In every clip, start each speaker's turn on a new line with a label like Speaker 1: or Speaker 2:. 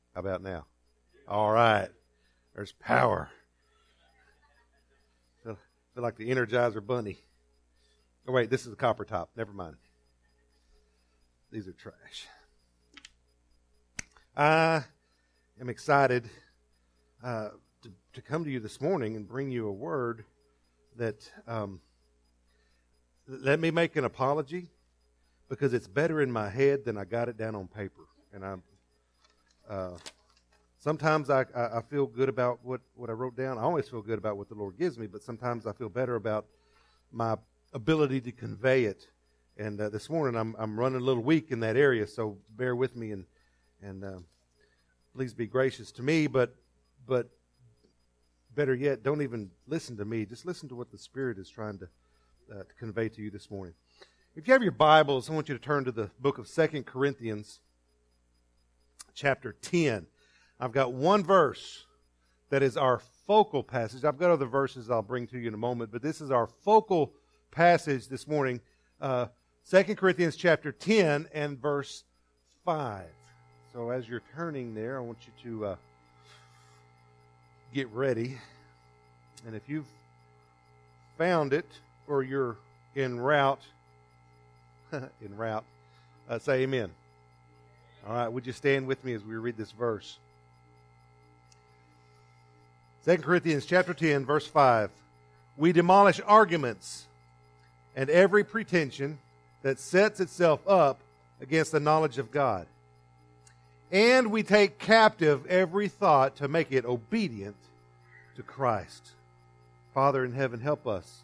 Speaker 1: How about now? All right. There's power. Feel like the Energizer Bunny. Oh, wait, this is the copper top. Never mind. These are trash. I am excited to come to you this morning and bring you a word that let me make an apology because it's better in my head than I got it down on paper. And sometimes I feel good about what I wrote down. I always feel good about what the Lord gives me, but sometimes I feel better about my ability to convey it. And this morning I'm running a little weak in that area, so bear with me and please be gracious to me. But better yet, don't even listen to me. Just listen to what the Spirit is trying to convey to you this morning. If you have your Bibles, I want you to turn to the book of 2 Corinthians, chapter 10. I've got one verse that is our focal passage. I've got other verses I'll bring to you in a moment, but this is our focal passage this morning. 2 Corinthians chapter 10 and verse 5. So as you're turning there, I want you to get ready. And if you've found it or you're en route, say amen. All right, would you stand with me as we read this verse? 2 Corinthians chapter 10, verse 5. We demolish arguments and every pretension that sets itself up against the knowledge of God. And we take captive every thought to make it obedient to Christ. Father in heaven, help us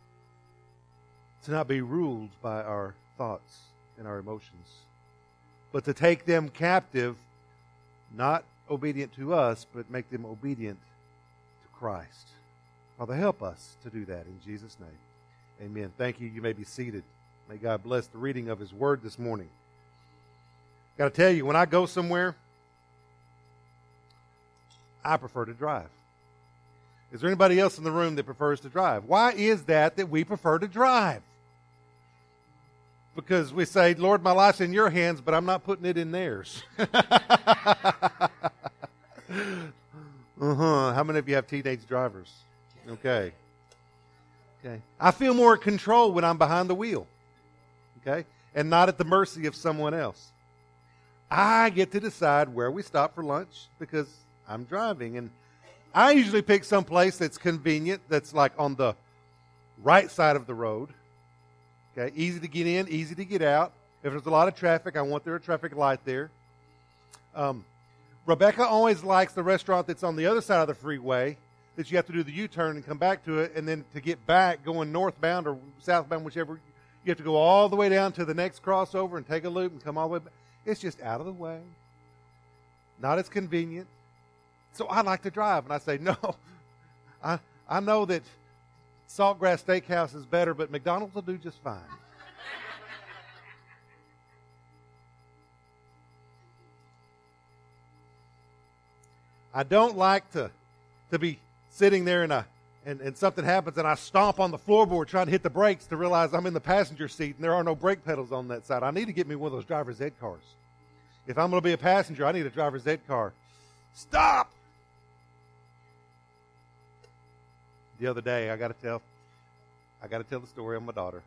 Speaker 1: to not be ruled by our thoughts and our emotions, but to take them captive, not obedient to us, but make them obedient to Christ. Father, help us to do that in Jesus' name. Amen. Thank you. You may be seated. May God bless the reading of His Word this morning. Got to tell you, when I go somewhere, I prefer to drive. Is there anybody else in the room that prefers to drive? Why is that we prefer to drive? Because we say, Lord, my life's in your hands, but I'm not putting it in theirs. How many of you have teenage drivers? Okay. I feel more in control when I'm behind the wheel. Okay? And not at the mercy of someone else. I get to decide where we stop for lunch because I'm driving. And I usually pick some place that's convenient, that's like on the right side of the road. Okay? Easy to get in, easy to get out. If there's a lot of traffic, I want there a traffic light there. Rebecca always likes the restaurant that's on the other side of the freeway, that you have to do the U-turn and come back to it, and then to get back going northbound or southbound, whichever, you have to go all the way down to the next crossover and take a loop and come all the way back. It's just out of the way. Not as convenient. So I like to drive. And I say, no, I know that Saltgrass Steakhouse is better, but McDonald's will do just fine. I don't like to be sitting there and something happens and I stomp on the floorboard trying to hit the brakes to realize I'm in the passenger seat and there are no brake pedals on that side. I need to get me one of those driver's ed cars. If I'm going to be a passenger, I need a driver's ed car. Stop! The other day, I got to tell the story of my daughter.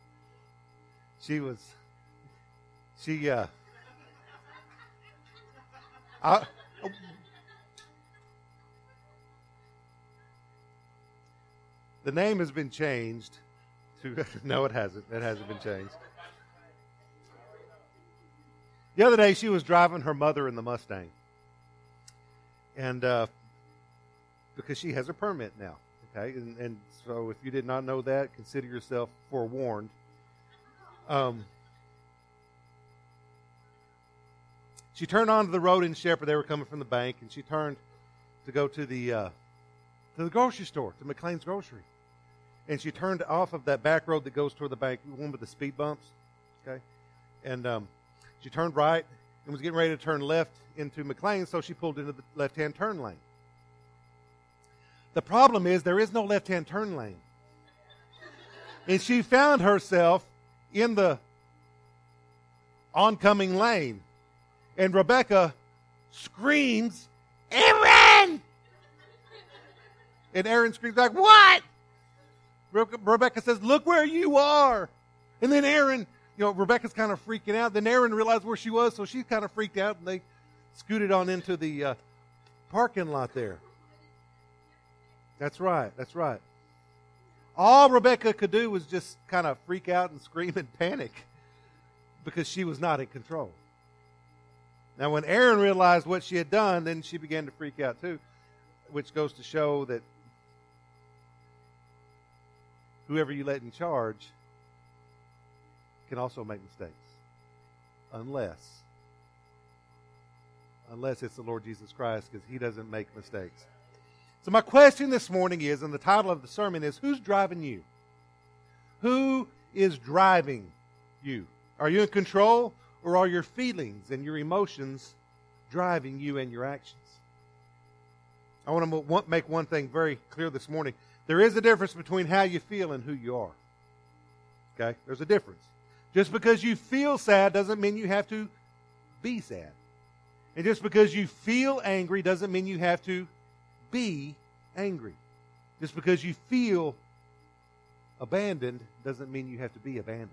Speaker 1: The name has been changed to, no, it hasn't. It hasn't been changed. The other day, she was driving her mother in the Mustang. And because she has a permit now. Okay? And so if you did not know that, consider yourself forewarned. She turned onto the road in Shepherd. They were coming from the bank. And she turned to go to the grocery store, to McLean's Grocery. And she turned off of that back road that goes toward the bank, one with the speed bumps. Okay? And she turned right and was getting ready to turn left into McLean, so she pulled into the left-hand turn lane. The problem is there is no left-hand turn lane. And she found herself in the oncoming lane. And Rebecca screams, Aaron! And Aaron screams back, what? Rebecca says, look where you are. And then Aaron, Rebecca's kind of freaking out. Then Aaron realized where she was, so she's kind of freaked out, and they scooted on into the parking lot there. That's right. All Rebecca could do was just kind of freak out and scream and panic because she was not in control. Now, when Aaron realized what she had done, then she began to freak out too, which goes to show that whoever you let in charge can also make mistakes. Unless it's the Lord Jesus Christ, because He doesn't make mistakes. So my question this morning is, and the title of the sermon is, who's driving you? Who is driving you? Are you in control, or are your feelings and your emotions driving you and your actions? I want to make one thing very clear this morning. There is a difference between how you feel and who you are. Okay? There's a difference. Just because you feel sad doesn't mean you have to be sad. And just because you feel angry doesn't mean you have to be angry. Just because you feel abandoned doesn't mean you have to be abandoned.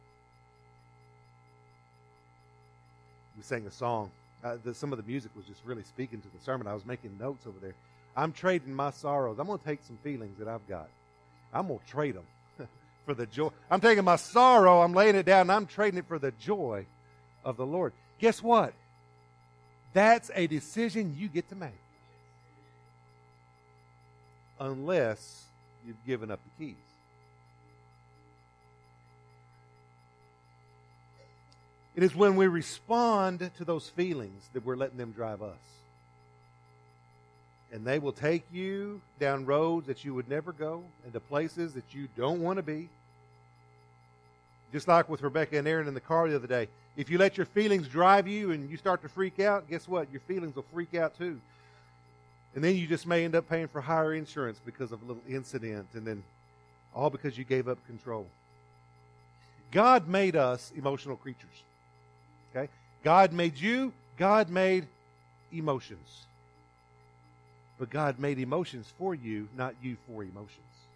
Speaker 1: We sang a song. Some of the music was just really speaking to the sermon. I was making notes over there. I'm trading my sorrows. I'm going to take some feelings that I've got. I'm going to trade them for the joy. I'm taking my sorrow, I'm laying it down, and I'm trading it for the joy of the Lord. Guess what? That's a decision you get to make. Unless you've given up the keys. It is when we respond to those feelings that we're letting them drive us. And they will take you down roads that you would never go, into places that you don't want to be. Just like with Rebecca and Aaron in the car the other day. If you let your feelings drive you and you start to freak out, guess what? Your feelings will freak out too. And then you just may end up paying for higher insurance because of a little incident, and then all because you gave up control. God made us emotional creatures. Okay? God made you. God made emotions. But God made emotions for you, not you for emotions.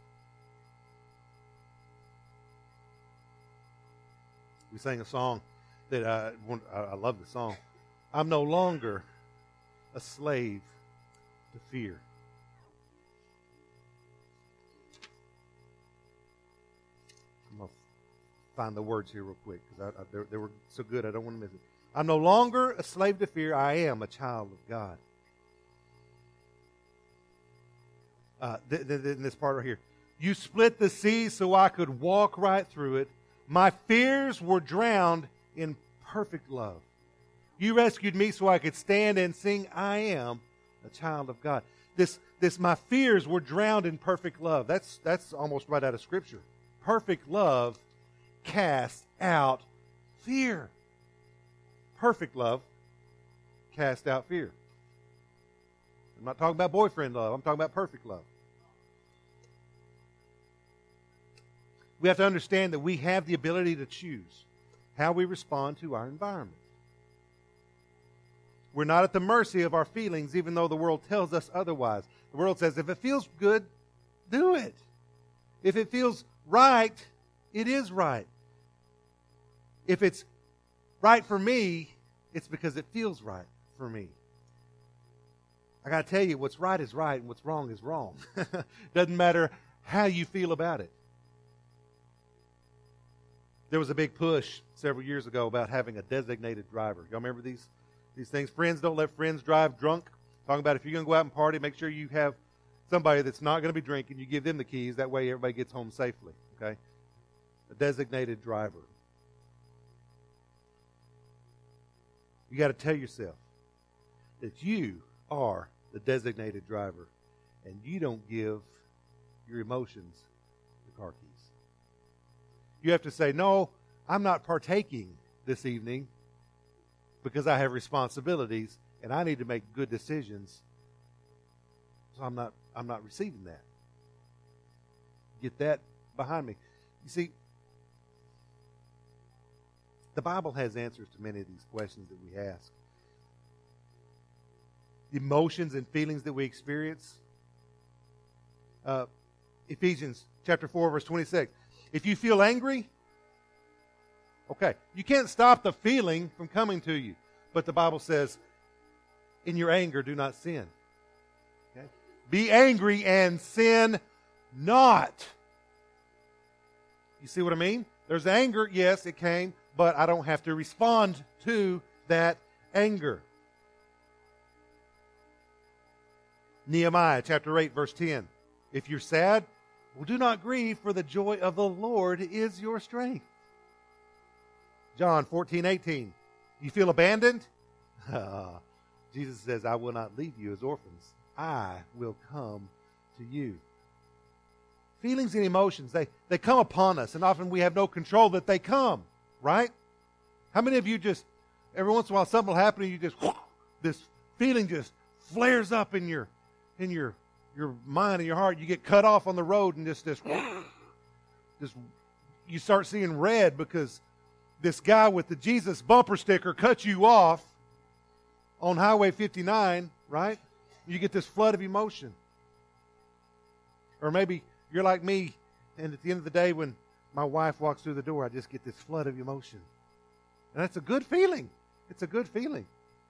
Speaker 1: We sang a song that I love the song. I'm no longer a slave to fear. I'm going to find the words here real quick because they were so good I don't want to miss it. I'm no longer a slave to fear. I am a child of God. In this part right here. You split the sea so I could walk right through it. My fears were drowned in perfect love. You rescued me so I could stand and sing, I am a child of God. This my fears were drowned in perfect love. That's almost right out of Scripture. Perfect love casts out fear. Perfect love casts out fear. I'm not talking about boyfriend love. I'm talking about perfect love. We have to understand that we have the ability to choose how we respond to our environment. We're not at the mercy of our feelings, even though the world tells us otherwise. The world says, if it feels good, do it. If it feels right, it is right. If it's right for me, it's because it feels right for me. I got to tell you, what's right is right and what's wrong is wrong. Doesn't matter how you feel about it. There was a big push several years ago about having a designated driver. Y'all remember these things? Friends don't let friends drive drunk. Talking about if you're going to go out and party, make sure you have somebody that's not going to be drinking. You give them the keys. That way everybody gets home safely. Okay? A designated driver. You got to tell yourself that you are the designated driver, and you don't give your emotions the car keys. You have to say, no, I'm not partaking this evening because I have responsibilities and I need to make good decisions. So I'm not receiving that. Get that behind me. You see, the Bible has answers to many of these questions that we ask. emotions and feelings that we experience. Ephesians chapter 4, verse 26. If you feel angry, okay, you can't stop the feeling from coming to you. But the Bible says, in your anger, do not sin. Okay? Be angry and sin not. You see what I mean? There's anger, yes, it came, but I don't have to respond to that anger. Nehemiah chapter 8, verse 10. If you're sad, well, do not grieve, for the joy of the Lord is your strength. John 14, 18. You feel abandoned? Jesus says, I will not leave you as orphans. I will come to you. Feelings and emotions, they come upon us, and often we have no control that they come, right? How many of you just, every once in a while something will happen and you just, this feeling just flares up in your mind and your heart. You get cut off on the road and just you start seeing red because this guy with the Jesus bumper sticker cut you off on Highway 59, right? You get this flood of emotion. Or maybe you're like me, and at the end of the day when my wife walks through the door, I just get this flood of emotion. And that's a good feeling. It's a good feeling.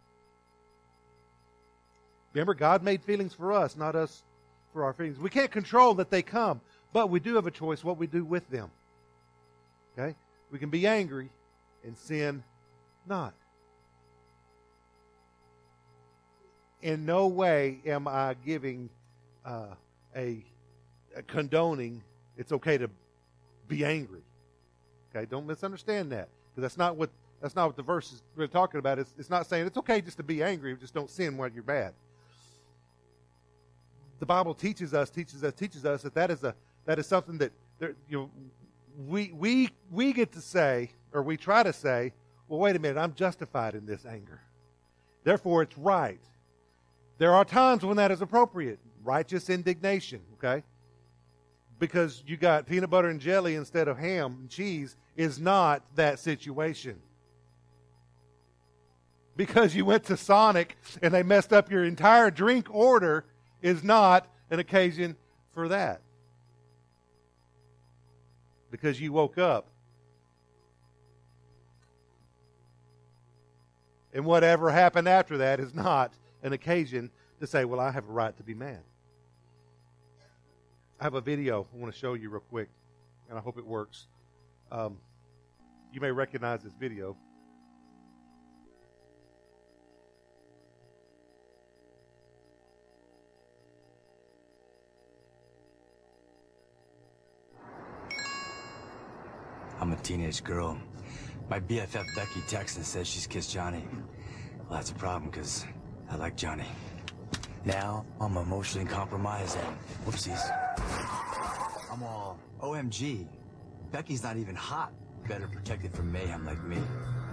Speaker 1: Remember, God made feelings for us, not us for our feelings. We can't control that they come, but we do have a choice what we do with them. Okay? We can be angry and sin not. In no way am I giving a condoning it's okay to be angry. Okay, don't misunderstand that, because that's not what the verse is really talking about. It's not saying it's okay just to be angry, just don't sin when you're bad. The Bible teaches us that is something that we get to say, or we try to say, well, wait a minute, I'm justified in this anger. Therefore, it's right. There are times when that is appropriate. Righteous indignation, okay? Because you got peanut butter and jelly instead of ham and cheese is not that situation. Because you went to Sonic and they messed up your entire drink order is not an occasion for that. Because you woke up and whatever happened after that is not an occasion to say, well, I have a right to be mad. I have a video I want to show you real quick, and I hope it works. You may recognize this video.
Speaker 2: I'm a teenage girl. My BFF Becky texts and says she's kissed Johnny. Well, that's a problem, because I like Johnny. Now, I'm emotionally compromised and whoopsies. I'm all, OMG. Becky's not even hot. Better protected from mayhem like me.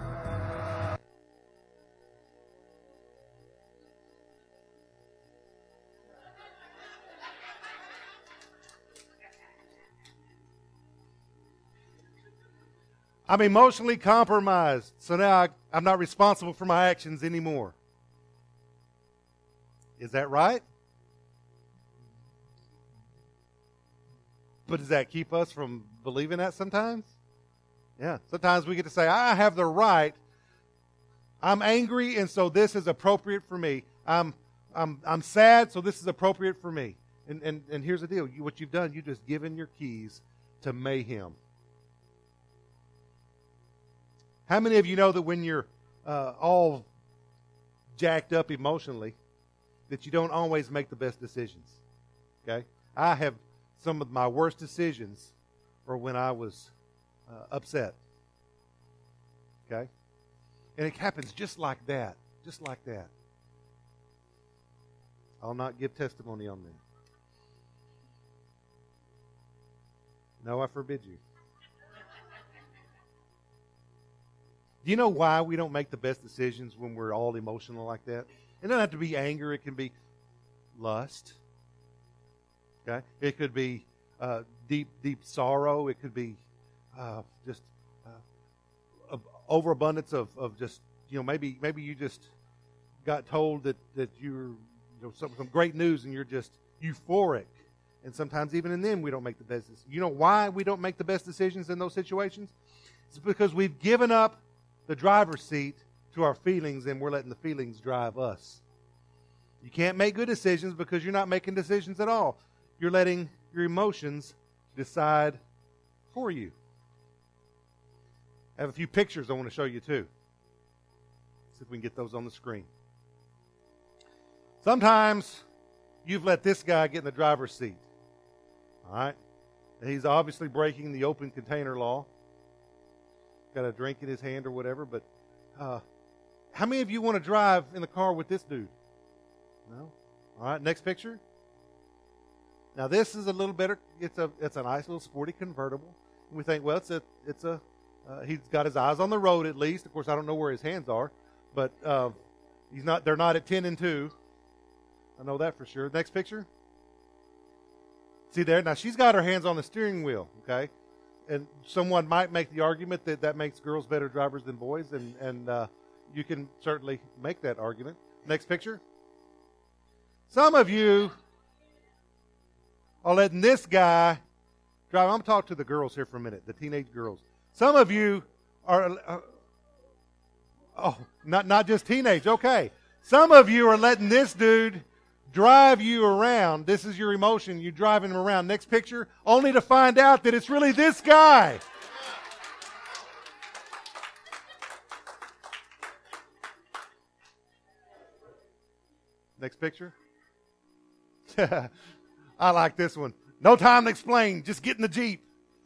Speaker 1: I'm emotionally compromised, so now I'm not responsible for my actions anymore. Is that right? But does that keep us from believing that sometimes? Yeah. Sometimes we get to say, I have the right. I'm angry, and so this is appropriate for me. I'm sad, so this is appropriate for me. And here's the deal. What you've done, you've just given your keys to mayhem. How many of you know that when you're all jacked up emotionally, that you don't always make the best decisions? Okay? I have some of my worst decisions were when I was upset. Okay? And it happens just like that. Just like that. I'll not give testimony on them. No, I forbid you. Do you know why we don't make the best decisions when we're all emotional like that? It doesn't have to be anger. It can be lust. Okay? It could be deep sorrow. It could be overabundance of just, maybe you just got told that you're some great news and you're just euphoric. And sometimes even in them we don't make the best decisions. You know why we don't make the best decisions in those situations? It's because we've given up the driver's seat to our feelings and we're letting the feelings drive us. You can't make good decisions because you're not making decisions at all. You're letting your emotions decide for you. I have a few pictures I want to show you too. See if we can get those on the screen. Sometimes you've let this guy get in the driver's seat. All right? And he's obviously breaking the open container law. Got a drink in his hand or whatever, but how many of you want to drive in the car with this dude? No? All right, next picture. Now this is a little better. It's a nice little sporty convertible. And we think, well, he's got his eyes on the road at least. Of course, I don't know where his hands are, but they're not at 10 and 2. I know that for sure. Next picture. See there? Now she's got her hands on the steering wheel, okay? And someone might make the argument that makes girls better drivers than boys, and you can certainly make that argument. Next picture. Some of you are letting this guy drive. I'm going to talk to the girls here for a minute, the teenage girls. Some of you are, not just teenage, okay. Some of you are letting this dude drive you around. This is your emotion. You're driving him around. Next picture, only to find out that it's really this guy. Next picture. I like this one. No time to explain. Just get in the Jeep.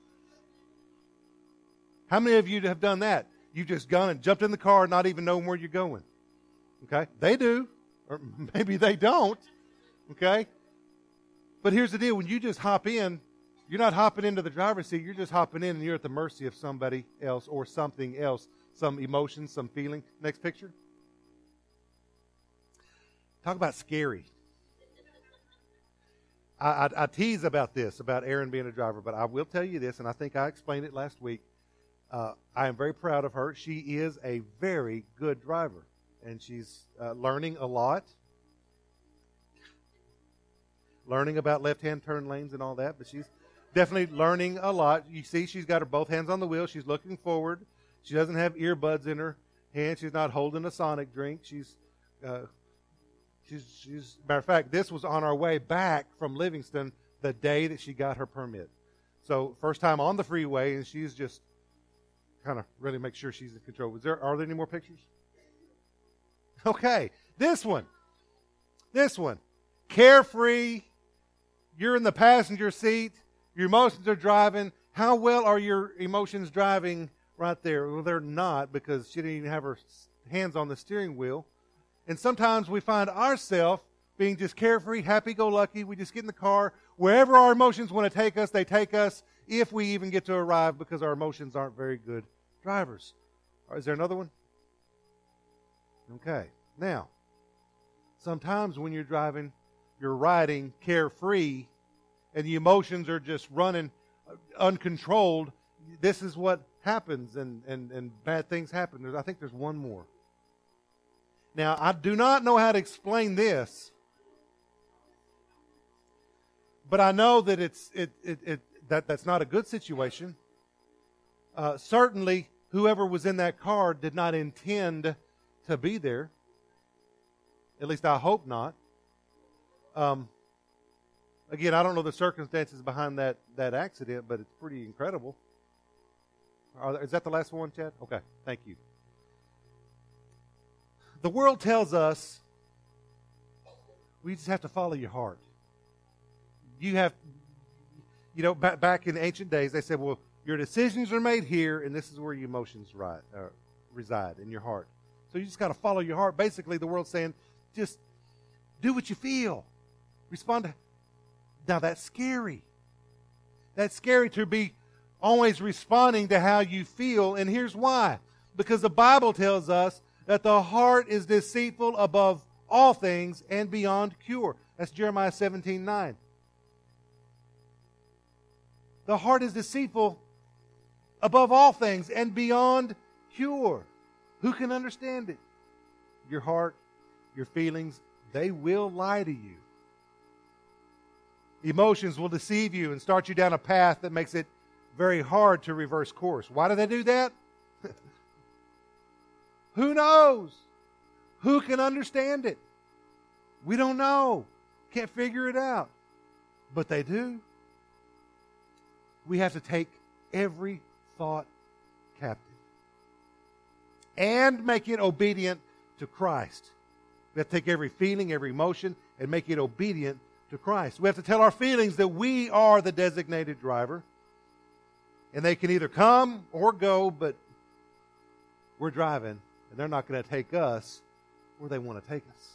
Speaker 1: How many of you have done that? You've just gone and jumped in the car not even knowing where you're going. Okay? They do. Or maybe they don't. Okay? But here's the deal. When you just hop in, you're not hopping into the driver's seat. You're just hopping in and you're at the mercy of somebody else or something else. Some emotion, some feeling. Next picture. Talk about scary. I tease about this, about Erin being a driver, but I will tell you this, and I think I explained it last week. I am very proud of her. She is a very good driver, and she's learning a lot. Learning about left-hand turn lanes and all that, but she's definitely learning a lot. You see, she's got her both hands on the wheel. She's looking forward. She doesn't have earbuds in her hand. She's not holding a Sonic drink. She's matter of fact, this was on our way back from Livingston the day that she got her permit. So first time on the freeway, and she's just kind of really make sure she's in control. Are there any more pictures? Okay, this one, carefree. You're in the passenger seat. Your emotions are driving. How well are your emotions driving right there? Well, they're not, because she didn't even have her hands on the steering wheel. And sometimes we find ourselves being just carefree, happy-go-lucky. We just get in the car. Wherever our emotions want to take us, they take us, if we even get to arrive, because our emotions aren't very good drivers. Is there another one? Okay. Now, sometimes when you're driving, you're riding carefree, and the emotions are just running uncontrolled. This is what happens, and bad things happen. I think there's one more. Now, I do not know how to explain this, but I know that that's not a good situation. Certainly, whoever was in that car did not intend to be there. At least I hope not. Again, I don't know the circumstances behind that accident, but it's pretty incredible. Is that the last one, Chad? Okay, thank you. The world tells us we just have to follow your heart. Back in ancient days, they said, well, your decisions are made here, and this is where your emotions reside, in your heart. So you just got to follow your heart. Basically, the world's saying, just do what you feel. Respond to. Now, that's scary. That's scary to be always responding to how you feel, and here's why. Because the Bible tells us that the heart is deceitful above all things and beyond cure. That's Jeremiah 17:9. The heart is deceitful above all things and beyond cure. Who can understand it? Your heart, your feelings, they will lie to you. Emotions will deceive you and start you down a path that makes it very hard to reverse course. Why do they do that? Who knows? Who can understand it? We don't know. Can't figure it out. But they do. We have to take every thought captive and make it obedient to Christ. We have to take every feeling, every emotion, and make it obedient to Christ. We have to tell our feelings that we are the designated driver. And they can either come or go, but we're driving, and they're not going to take us where they want to take us.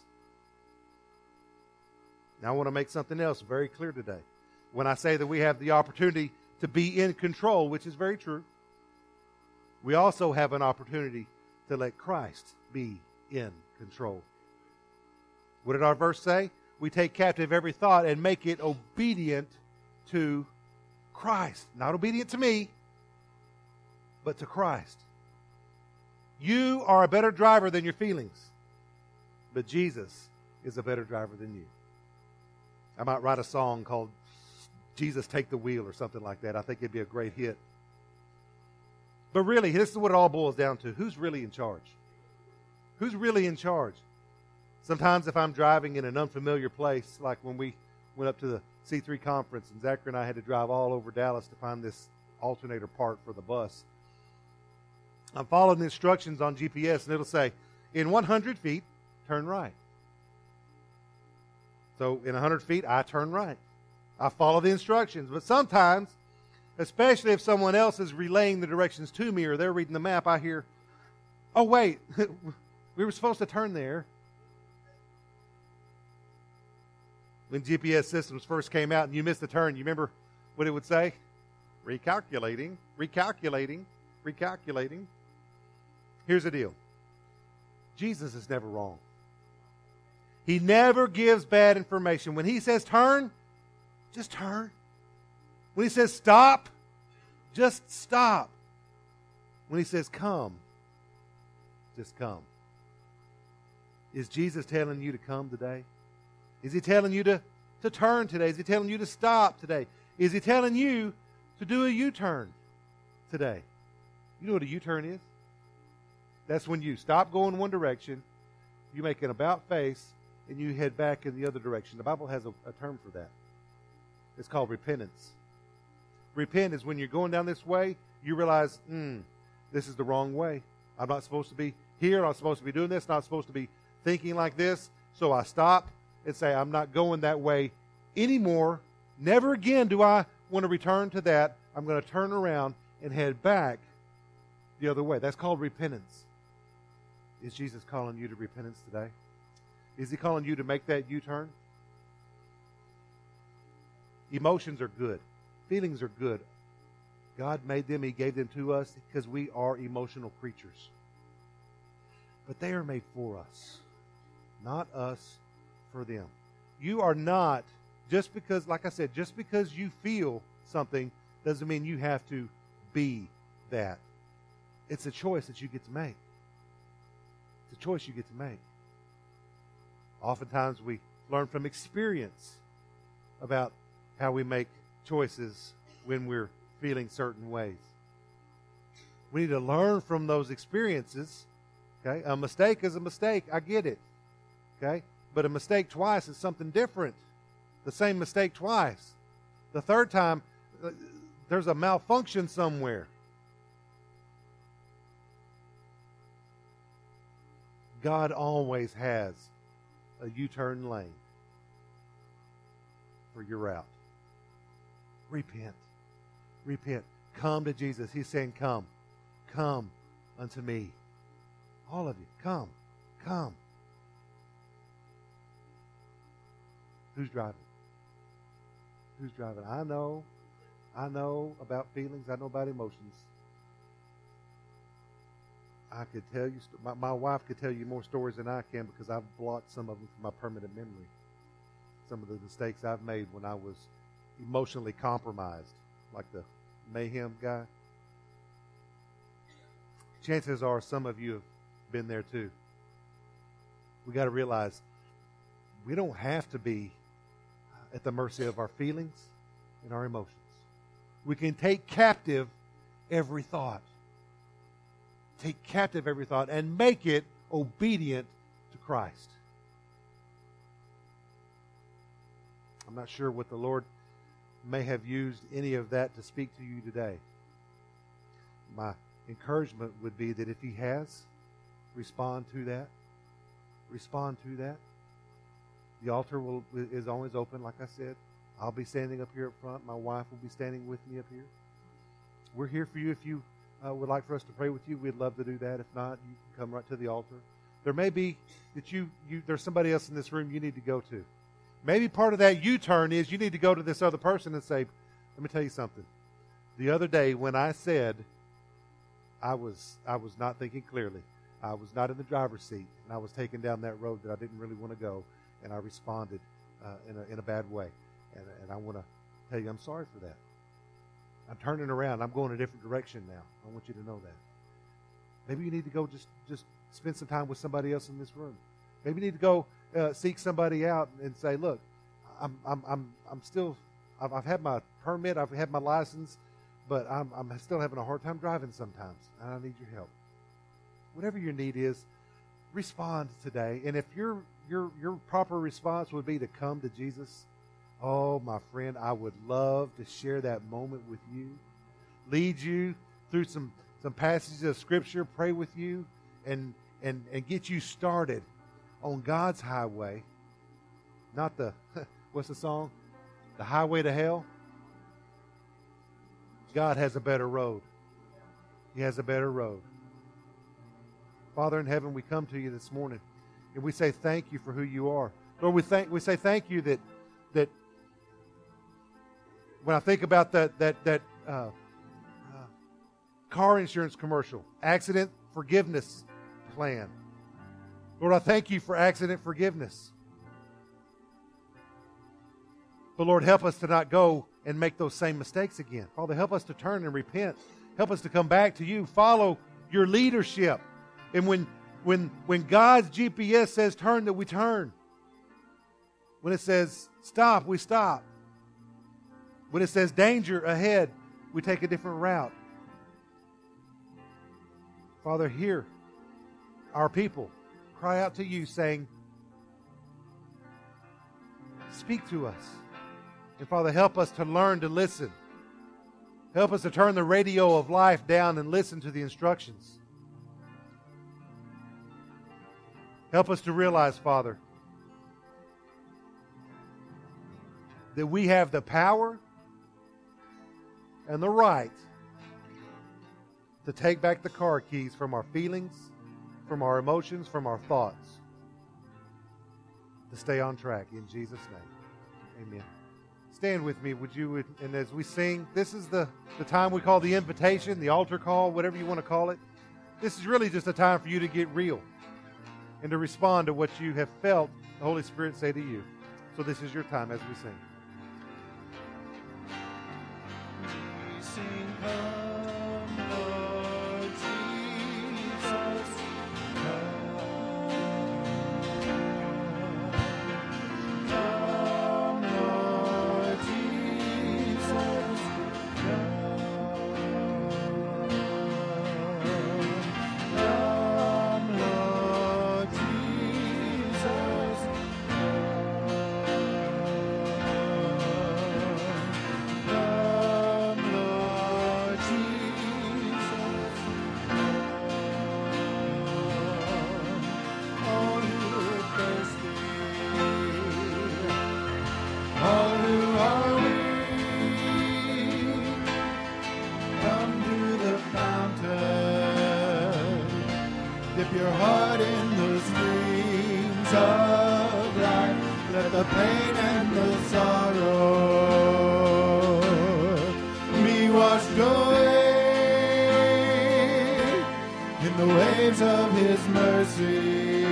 Speaker 1: Now, I want to make something else very clear today. When I say that we have the opportunity to be in control, which is very true, we also have an opportunity to let Christ be in control. What did our verse say? We take captive every thought and make it obedient to Christ. Not obedient to me, but to Christ. You are a better driver than your feelings, but Jesus is a better driver than you. I might write a song called Jesus Take the Wheel or something like that. I think it'd be a great hit. But really, this is what it all boils down to. Who's really in charge? Who's really in charge? Sometimes if I'm driving in an unfamiliar place, like when we went up to the C3 conference and Zachary and I had to drive all over Dallas to find this alternator part for the bus, I'm following the instructions on GPS and it'll say, in 100 feet, turn right. So in 100 feet, I turn right. I follow the instructions. But sometimes, especially if someone else is relaying the directions to me or they're reading the map, I hear, oh, wait, we were supposed to turn there. When GPS systems first came out and you missed a turn, you remember what it would say? Recalculating, recalculating, recalculating. Here's the deal. Jesus is never wrong. He never gives bad information. When he says turn, just turn. When he says stop, just stop. When he says come, just come. Is Jesus telling you to come today? Is he telling you to turn today? Is he telling you to stop today? Is he telling you to do a U-turn today? You know what a U-turn is? That's when you stop going one direction, you make an about face, and you head back in the other direction. The Bible has a term for that. It's called repentance. Repent is when you're going down this way, you realize, this is the wrong way. I'm not supposed to be here. I'm not supposed to be doing this. I'm not supposed to be thinking like this. So I stop and say, I'm not going that way anymore. Never again do I want to return to that. I'm going to turn around and head back the other way. That's called repentance. Is Jesus calling you to repentance today? Is he calling you to make that U-turn? Emotions are good. Feelings are good. God made them. He gave them to us because we are emotional creatures. But they are made for us, not us for them. You are not, just because, like I said, just because you feel something doesn't mean you have to be that. It's a choice that you get to make. It's a choice you get to make. Oftentimes we learn from experience about how we make choices when we're feeling certain ways. We need to learn from those experiences. Okay? A mistake is a mistake. I get it. Okay? But a mistake twice is something different. The same mistake twice. The third time, there's a malfunction somewhere. God always has a U-turn lane for your route. Repent. Repent. Come to Jesus. He's saying, come. Come unto me. All of you, come. Come. Who's driving? Who's driving? I know about feelings. I know about emotions. I could tell you, my wife could tell you more stories than I can because I've blocked some of them from my permanent memory. Some of the mistakes I've made when I was emotionally compromised, like the mayhem guy. Chances are some of you have been there too. We got to realize we don't have to be at the mercy of our feelings and our emotions. We can take captive every thought. Take captive every thought and make it obedient to Christ. I'm not sure what the Lord may have used any of that to speak to you today. My encouragement would be that if He has, respond to that. Respond to that. The altar is always open, like I said. I'll be standing up here up front. My wife will be standing with me up here. We're here for you. If you would like for us to pray with you, we'd love to do that. If not, you can come right to the altar. There may be that there's somebody else in this room you need to go to. Maybe part of that U-turn is you need to go to this other person and say, let me tell you something. The other day when I said I was not thinking clearly, I was not in the driver's seat, and I was taking down that road that I didn't really want to go, and I responded in a bad way. And I want to tell you I'm sorry for that. I'm turning around. I'm going a different direction now. I want you to know that. Maybe you need to go just spend some time with somebody else in this room. Maybe you need to go seek somebody out and say, look, I've had my permit, I've had my license, but I'm still having a hard time driving sometimes, and I need your help. Whatever your need is, respond today. And if your proper response would be to come to Jesus, oh, my friend, I would love to share that moment with you, lead you through some passages of Scripture, pray with you, and get you started on God's highway, not the, what's the song? The highway to hell. God has a better road. He has a better road. Father in heaven, we come to you this morning, and we say thank you for who you are. Lord, we say thank you that when I think about that car insurance commercial, accident forgiveness plan, Lord, I thank you for accident forgiveness. But Lord, help us to not go and make those same mistakes again. Father, help us to turn and repent. Help us to come back to you. Follow your leadership. And when God's GPS says turn, that we turn. When it says stop, we stop. When it says danger ahead, we take a different route. Father, hear our people cry out to you saying, speak to us. And Father, help us to learn to listen. Help us to turn the radio of life down and listen to the instructions. Help us to realize, Father, that we have the power and the right to take back the car keys from our feelings, from our emotions, from our thoughts, to stay on track. In Jesus' name, amen. Stand with me, would you? And as we sing, this is the time we call the invitation, the altar call, whatever you want to call it. This is really just a time for you to get real and to respond to what you have felt the Holy Spirit say to you. So this is your time as we sing.
Speaker 3: We sing, come, Lord Jesus, come, Lord Jesus, come, Lord Jesus, come, Lord Jesus, all who are thirsty, all who are weak, come to the fountain, dip your heart in the streams of life, let the pain and the sorrow be washed away in the waves of His mercy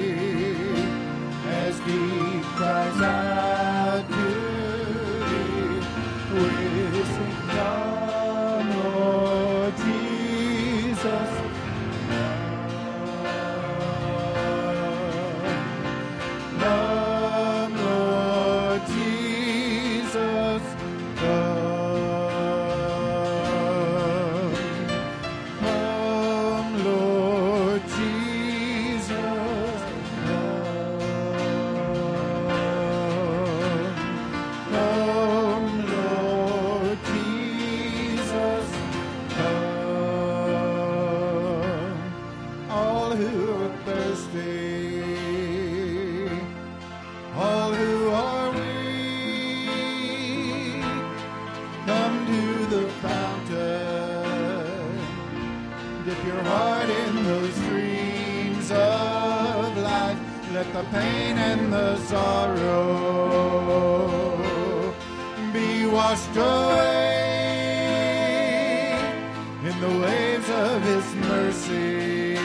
Speaker 3: as deep cries out to Thee. We sing, come, Lord Jesus, and the sorrow be washed away in the waves of his mercy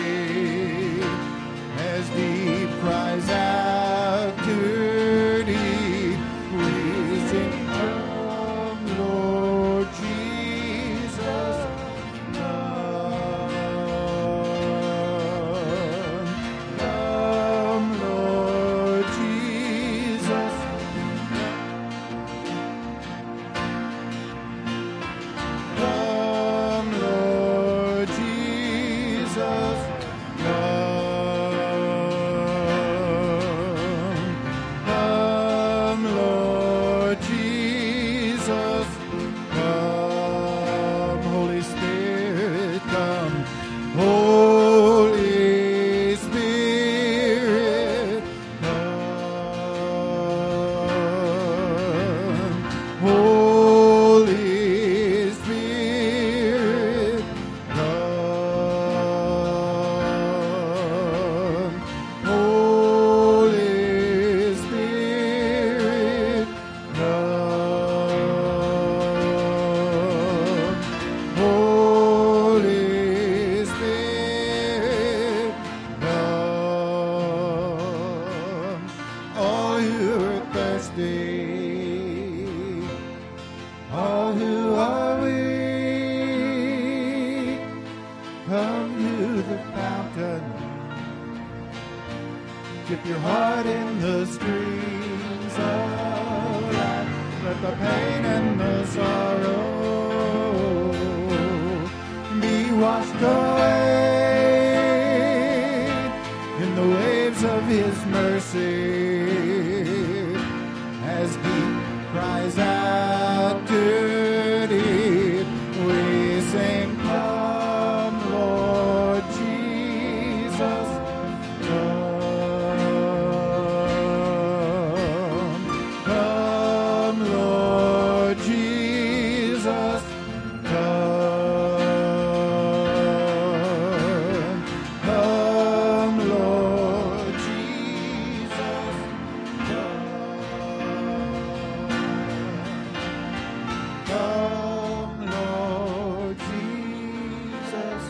Speaker 3: as deep cries out to deep. We sing, come, Lord Jesus, come, Lord Jesus, come, Lord Jesus, come, Lord Jesus, come, Holy Spirit, come, Holy Spirit, come, Holy Spirit, come, Holy Spirit, come, Holy Spirit, come. All who are thirsty, all who are weak, come to the fountain. Dip your heart in the streams of life. Let the pain and the sorrow be washed away in the waves of his mercy as deep cries out to deep. We sing, come, Lord Jesus, come, Lord Jesus, come, Lord Jesus, come, Lord Jesus,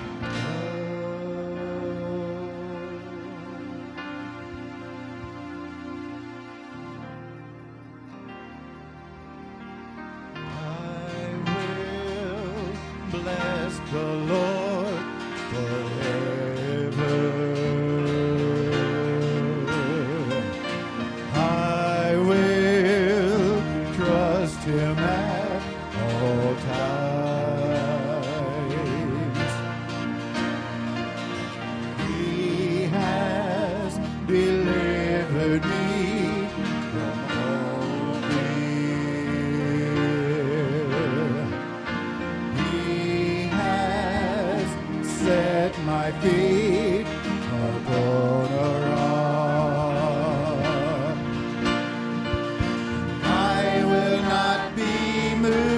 Speaker 3: I will bless the Lord forever. I will trust him at all times. He has delivered me from all fear. He has set my feet upon a rock. I will not be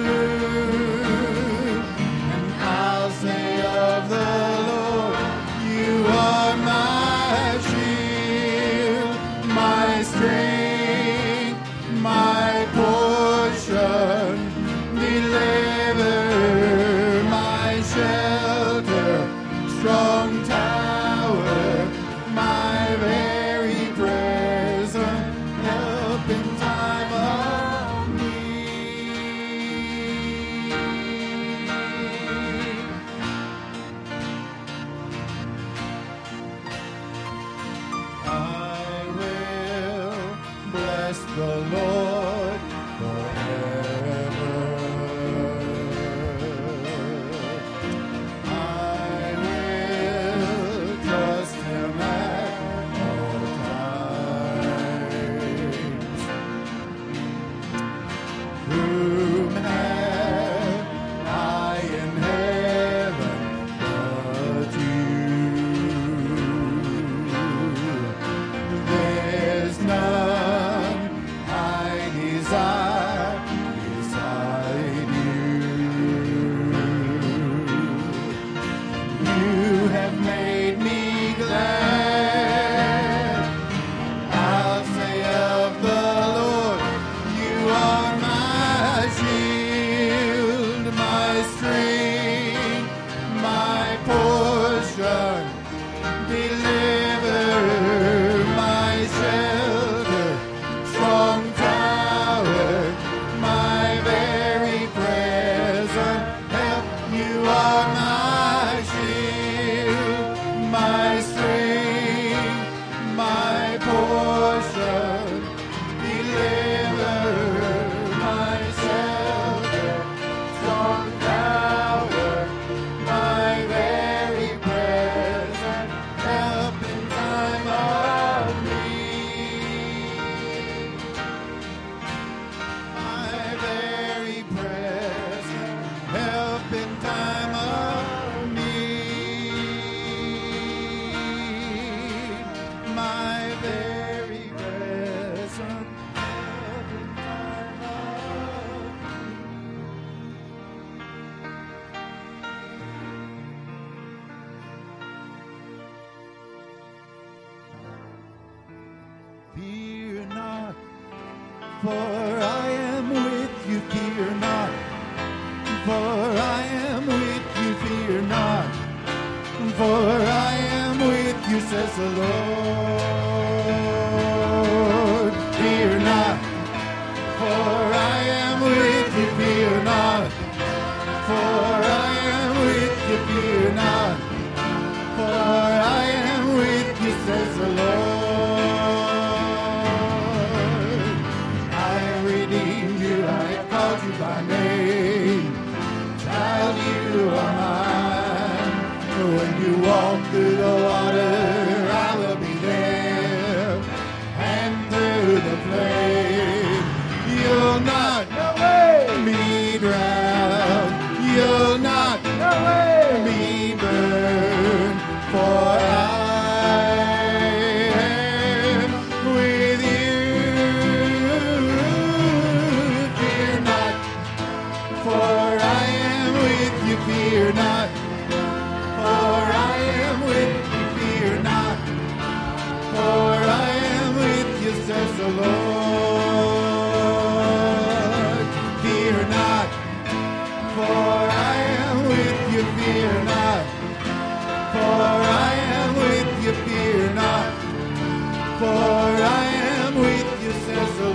Speaker 3: moved, and I'll say of the Lord, you are my shield, my strength, my portion, deliver, my shelter, strong tower, my very present help in time of need. I will bless the Lord forever. I will trust him at all times. Whom have I in heaven but you? There's none I desire For I am with you, fear not. For I am with you, fear not. For I am with you, says the Lord. Fear not. For I am with you, fear not. For I am with you, fear not. For I am with you, says the Lord. I have redeemed you, I have called you by name. Child, you are mine. When you walk through the water, I will be there. And through the flame, you'll not be drowned. You'll not be burned. For I am with you. Fear not. For I am with you. Fear not. For I am with you. Fear not. For I am with you, says the Lord. Fear not. For I am with you, fear not. For I am with you, fear not. For I am with you, says the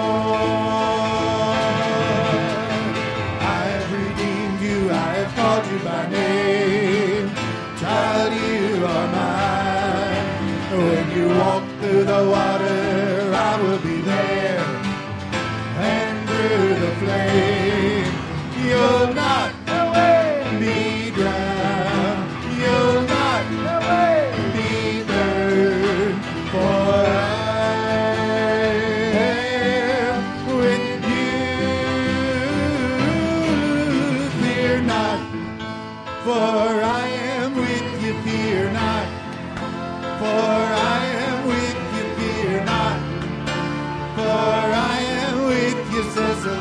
Speaker 3: Lord. I have redeemed you, I have called you by name. Child, you are mine. When you walk through the water, I will be there. And through the flame, you'll not be drowned. You'll not be burned. For I am with you. Fear not. For I am with you. Fear not. For I am with you. Fear not. For I am with you, says the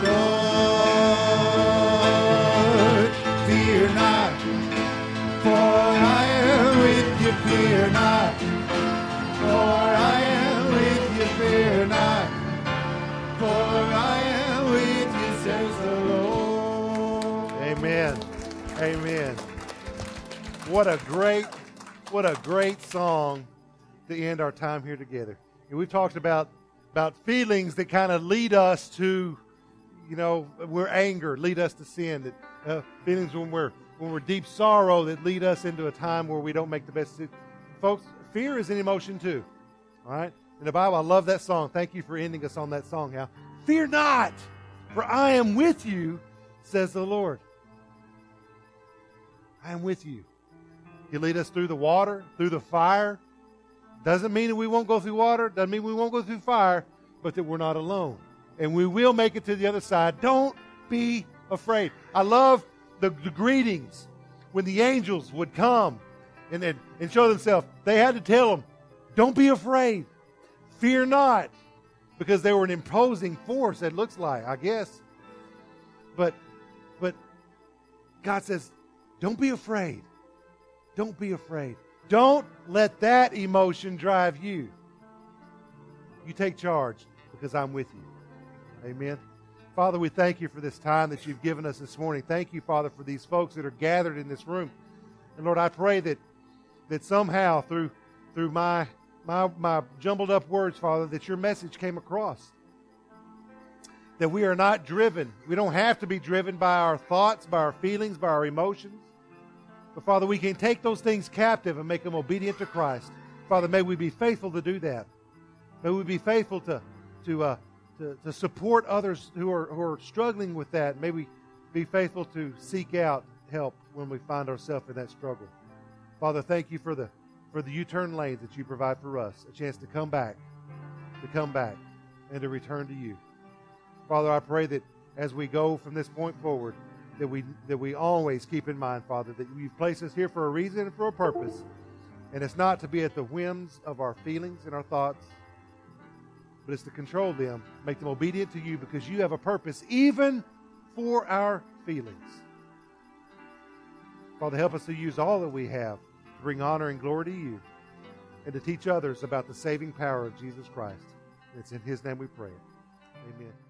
Speaker 3: Lord. Fear not. For I am with you, fear not. For I am with you, fear not. For I am with you, says the Lord.
Speaker 1: Amen. Amen. What a great song to end our time here together. And we've talked about feelings that kind of lead us to, we're anger, lead us to sin. That feelings when we're deep sorrow that lead us into a time where we don't make the best decision. Folks, fear is an emotion too. All right? In the Bible, I love that song. Thank you for ending us on that song, Hal. Fear not, for I am with you, says the Lord. I am with you. He'll lead us through the water, through the fire. Doesn't mean that we won't go through water. Doesn't mean we won't go through fire, but that we're not alone. And we will make it to the other side. Don't be afraid. I love the greetings when the angels would come and show themselves. They had to tell them, don't be afraid. Fear not. Because they were an imposing force, it looks like, I guess. But God says, don't be afraid. Don't be afraid. Don't let that emotion drive you. You take charge because I'm with you. Amen. Father, we thank you for this time that you've given us this morning. Thank you, Father, for these folks that are gathered in this room. And Lord, I pray that somehow through my jumbled up words, Father, that your message came across. That we are not driven. We don't have to be driven by our thoughts, by our feelings, by our emotions. But Father, we can take those things captive and make them obedient to Christ. Father, may we be faithful to do that. May we be faithful to support others who are struggling with that. May we be faithful to seek out help when we find ourselves in that struggle. Father, thank you for the U-turn lanes that you provide for us, a chance to come back, and to return to you. Father, I pray that as we go from this point forward, that we always keep in mind, Father, that you've placed us here for a reason and for a purpose. And it's not to be at the whims of our feelings and our thoughts, but it's to control them, make them obedient to you, because you have a purpose even for our feelings. Father, help us to use all that we have to bring honor and glory to you and to teach others about the saving power of Jesus Christ. It's in his name we pray. Amen.